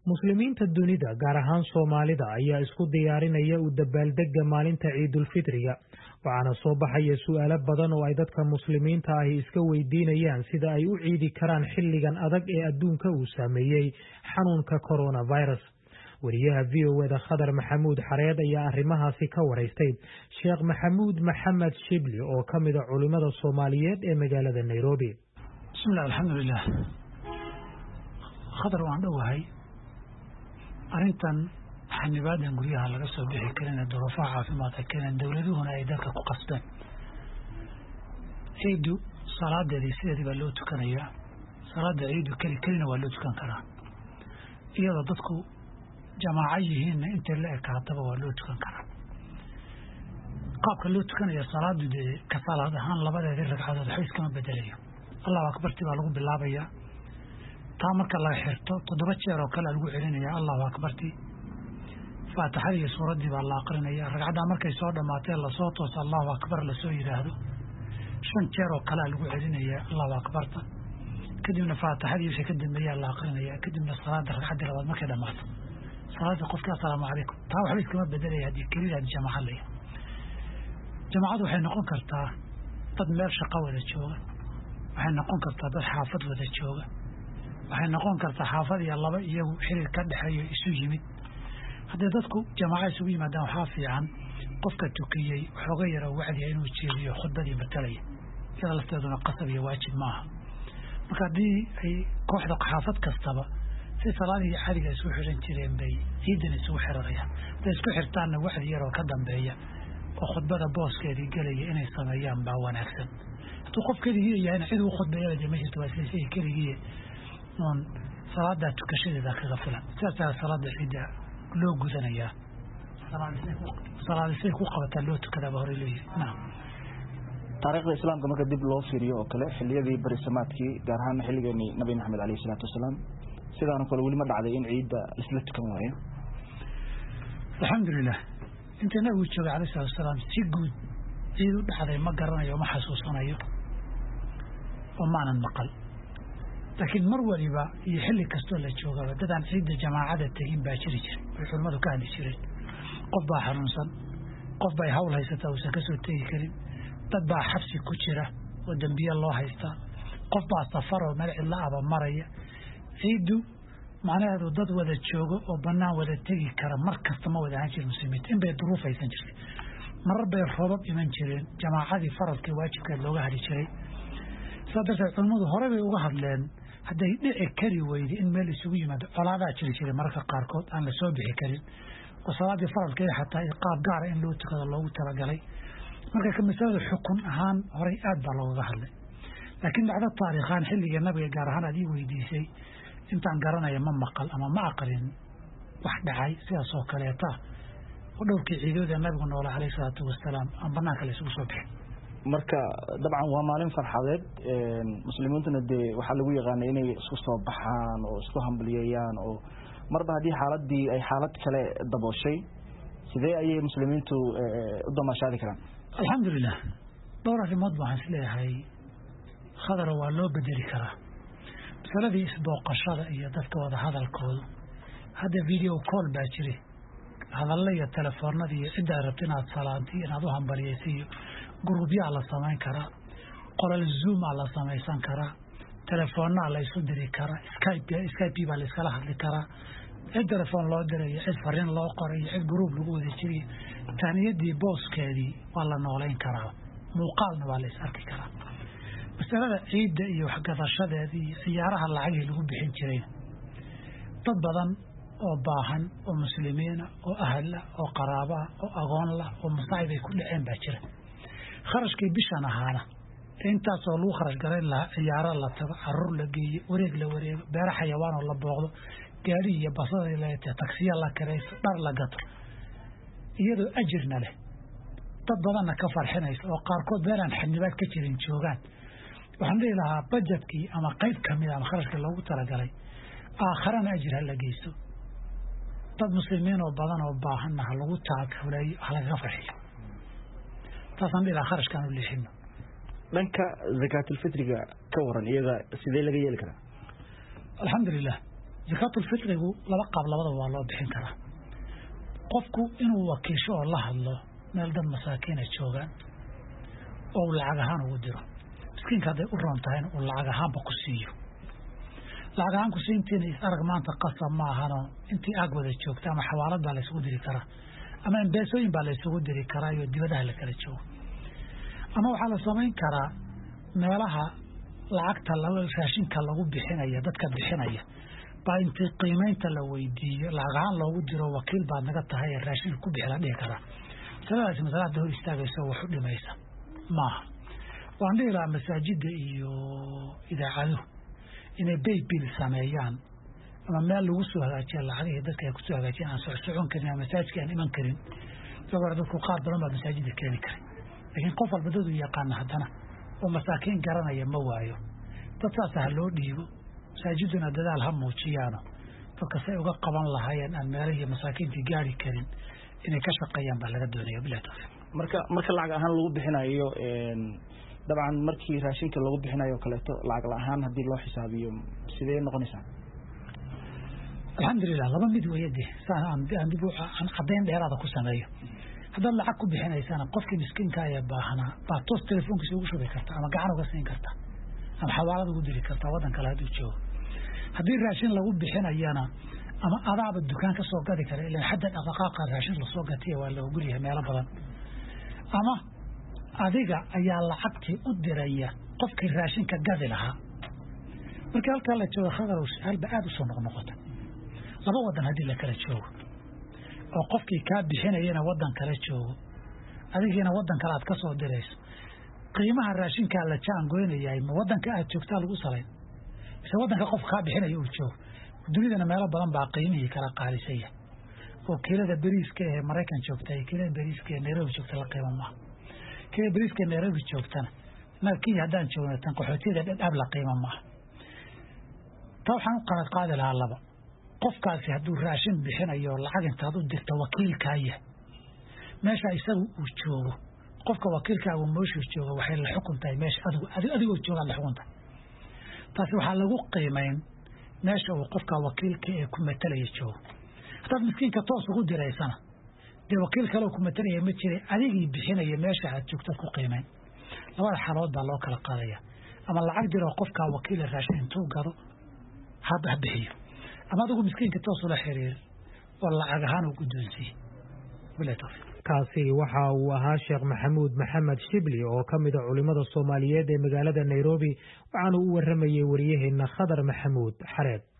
muslimiinta dunida gaar ahaan Soomaalida ayaa isku diyaarinaya u dabaaldegga maalinta Ciidul Fitriga waxaana soo baxaya su'aalo badan oo ay dadka muslimiinta ah iska weydiinayaan sida ay u ciidi karaan xilligan adag ee adduunka uu saameeyay xanuunka coronavirus. wariyaha VOA Khadar Maxamuud Xareed ayaa arrimahaasi ka wareystay Sheekh Maxamuud Maxamed Shibli oo ka mid ah culimada Soomaaliyeed ee magaalada Nairobi. Bismillah, alxamdulilah. Khadar waan dhowahay arrintan xanibaadan guryaha laga soo bixi karin duruufaha caafimaadka keenan dawladuhuna ay dalka ku qasbeen. Ciidu salaadeedii sideedii baa loo tukanayaa. Salaada ciidu kelina waa loo tukan karaa. iyadoo dadku jamaaca yihiin inta la ekaataba waa loo tukan karaa. qaabka loo tukanaya salaadu ka salaad ahaan labadeeda ragcadood waxay iskama bedelayo. Allahu akbar baa lagu bilaabayaa. taa marka la xirto 7 jeer oo kale lagu celinaya Allahu akbar. Faatixada iyo suuradii baa la aqrinaya. ragcada markay soo dhamaatay la soo tooso Allahu akbar la soo yiraahdo 5 jeer oo kale lagu celinaya Allahu akbar. kadibna faatixada iyo ka dambeeya la aqrinaya. kadibna salaada ragcada labaad markay dhamaato salaada qofka assalaamu alaykum taa waxba iskama bedelaya hadii kaliya jamaaca leeyahay. jamaacadu waxay noqon kartaa dad meel shaqo wada jooga, waxay noqon kartaa dad xaafad wada jooga, waxay noqon kartaa xaafad iyo laba iyagu xiriir ka dhaxeeyo isu yimid. haddii dadku jamaaca isugu yimaadaan waxaa fiican qofka tukiyey xooga yar oo wacdi inuu jeediyo khudbadii matalaya iyada lafteeduna qasab iyo waajib maaha. marka haddii ay kooxda xaafad kastaba si salaadii caadiga isku xiran jireen bay ciidan isugu xirayaan. haday isku xirtaanna wacdi yar oo ka dambeeya oo khudbada booskeedii galaya inay sameeyaan baa wanaagsan. hadduu qof keligii yahay cid uu khudbeeyo ma jirto waa isleeyahay keligii noon salaada tukashadeeda kaga filan. sidaas salaada ciida loo gudanayaa. salaada ku qabata loo tukada hore leeyahay. taariikhda islaamka marka dib loo fiiriyo oo kale xilliyadii barisamaadkii gaar ahaan xilligii Nabi Maxamed alayhi salaatu wasalaam sidaan kale wali ma dhacday in ciida isla tukan waayo. alxamdulilah inta nabigu joogay alayhi salaatu wasalaam si guud ciid u dhacday ma garanayo ma xasuusanayo oo maanan maqal. laakiin mar waliba iyo xilli kastoo la joogaba dadaan ciidda jamaacada tagin baa jiri jiray oo culimadu ka hadli jireen. qof baa xanuunsan, qof baa hawl haysata oo ka soo tagi karin, dad baa xabsi ku jira oo dambiye loo haysta, qof baa safar oo meel cidla ah maraya. ciidu macnaheedu dad wada joogo oo banaan wada tagi kara mar kasta ma wada ahaan jirin muslimiinta in bay duruuf haysan jirtay. marar bay roobab iman jireen jamaacadii faradka waajibkeed looga hadli jiray. sidaa darteed culimadu hore bay uga hadleen hadday dhici kari weydi in meel isugu yimaado colaadaa jiri jiray mararka qaarkood aan la soo bixi karin oo salaadii faradka xataa qaab gaara in loo tukado loogu talagalay. marka ka masalada xukun ahaan horey aad baa looga hadlay. laakiin dhacdo taariikhan xilliga nabiga gaar ahaan adii weydiisay intaan garanaya ma maqal ama ma aqalin wax dhacay sidaas oo kaleeta oo dhowrkii ciidooda nabigu noolaa alayhi salaatu wasalaam aan banaanka la isugu soo bixin. marka dabcan waa maalin farxadeed muslimiintuna waxa lagu yaqaan inay isku soo baxaan oo isku hambaliyayaan oo marba hadii xaaladii ay xaalad kale dabooshay sidee ayay muslimiintu u damashaadi karaan? alxamdulilah dhowr arrimood baan isleeyahay khadar waa loo bedeli karaa. masaladii isbooqashada iyo dadka wada hadalkooda hadda video call baa jiri hadalla iyo telefoonada iyo cidda rabta inaad salaantii inaad u hambaliyayso iyo gruubyaa la samayn karaa, qolal zoom la samaysan karaa, telefoonaa la isu diri karaa, skype baa la iskala hadli karaa, cid telefoon loo dirayo, cid fariin loo qorayo, cid gruub lagu wada jiriyo. taaniyadii booskeedii waa la noolayn karaa, muuqaalna waa la is arki karaa. masalada ciidda iyo waxgadashadeeda iyo ciyaaraha lacagii lagu bixin jiray dad badan oo baahan oo muslimiina oo ahal oo qaraaba oo aqoon la oo masaa'ib ay ku dhaceen baa jira. kharashkii bishan ahaana intaas oo lagu kharash garay la ciyaaro la tago carruur la geeyo wareeg la wareego beer xayawaan oo la booqdo gaari iyo basada la taksiya la kareyso dhar la gato iyadoo ajirna leh dad badanna ka farxinaysa oo qaarkood beeran xanibaad ka jirin joogaan. waxaan dhihi lahaa budgetkii ama qayb kamid ah kharashka loogu talagalay aakharana ajir la geysto dad muslimiin oo badan oo baahanna lagu taakulayo laga farxiyo. taasaan dhihi lahaa kharashkan u leexino. dhanka zakaatul fitriga ka waran iyada sidee laga yeeli karaa? alxamdulilah zakaatul fitrigu laba qaab labada waa loo bixin karaa qofku inuu wakiisho oo la hadlo meel dad masaakiina joogaan oo lacag ahaan ugu diro miskiinka hadday u roon tahay uu lacag ahaanba ku siiyo lacag ahaan ku siintiina arag maanta qasab ma ahano intii aag wada joogta ama xawaalad baa la isugu diri karaa ama embeesooyin baa la isugu diri karaa iyo dibadaha la kala joogo ama waxaa la samayn karaa meelaha lacagta raashinka lagu bixinaya dadka bixinaya baa intii qiimaynta la weydiiyo lacag ahaan loogu diro wakiil baad naga tahay ee raashin ku bixi la dhihi karaa masaladaasi masalada hor istaagaysa wax u dhimaysa maaha waan dhihi lahaa masaajida iyo idaacaduhu inay baybil sameeyaan ama meel lagu soo hagaajiya lacagihii dadka ay kusoo hagaajiyaan aan socsocon karin ama masaajidka aan iman karin isagoo dadku qaar badan baa masaajida keeni karay laakiin qof walba dad uu yaqaana haddana oo masaakiin garanaya ma waayo dad saasa ha loo dhiibo masaajiduna dadaal ha muujiyaano dadka say uga qaban lahaayeen aan meelihii masaakiintii gaari karin inay ka shaqeeyaan baa laga doonaya bilahi tawfiiq marka lacag ahaan lagu bixinayo dabcan markii raashinka lagu bixinayo kaleeto lacag ahaan haddii loo xisaabiyo sidee noqonaysaa alxamdulilah laba mid weeyade aan dib aan caddayn dheeraada ku sameeyo haddaad lacag ku bixinaysana qofkii miskiinka ee baahnaa baa toos telefoonkiisa ugu shubi karta ama gacan uga siin karta ama xawaalad ugu diri karta waddan kale hadduu joogo haddii raashin lagu bixinayana ama adaaba dukaan ka soo gadi kara ilaa xadda dhaqdhaqaaqa raashin lasoo gatiya waa la ogol yahay meelo badan ama adiga ayaa lacagtii u diraya qofkii raashinka gadi lahaa markii halkaa la joogo khadarow su-aalba aada u soo noqnoqota laba waddan haddii la kala joogo oo qofkii kaa bixinayana waddan kala joogo adigiina waddan kale aad ka soo dirayso qiimaha raashinkaa la jaangoynayahay ma waddanka aad joogtaa lagu salayn mise waddanka qofka kaa bixinaya uu joogo dunidana meelo badan baa qiimihii kala qaalisaya oo kiilada beriiska ee Mareykan joogta iyo kiilada beriiska ee Nairobi joogta la qiimo maaha kiilada beriiska ee Nairobi joogtana markii haddaan joogno tan qaxootiga dhab la qiimo maaha taa waxaan u qaadi lahaa laba qofkaasi hadduu raashin bixinayo lacag intaad u dirto wakiilkaaya meesha isagu uu joogo qofka wakiilkaagu meeshuu joogo waxay la xukuntahay meesha adigoo joogaa la xukuntahay taasi waxaa lagu qiimayn meesha uu qofka wakiilka ee ku matalaya joogo haddaad miskiinka toos ugu diraysana dee wakiil kaleo ku matalaya ma jiray adigii bixinaya meesha aad joogtaad ku qiimayn labada xaalood baa loo kala qaadaya ama lacag diroo qofkaa wakiila raashin intuu gado ha bixiyo ama adigu miskiinka toos ula xiriir oo lacag ahaan u guddoonsiiye bilahi tawfiiq kaasi waxa uu ahaa Sheekh Maxamuud Maxamed Shibli oo ka mid ah culimada Soomaaliyeed ee magaalada Nairobi waxaana uu waramayay wariyaheena Khadar Maxamuud Xareed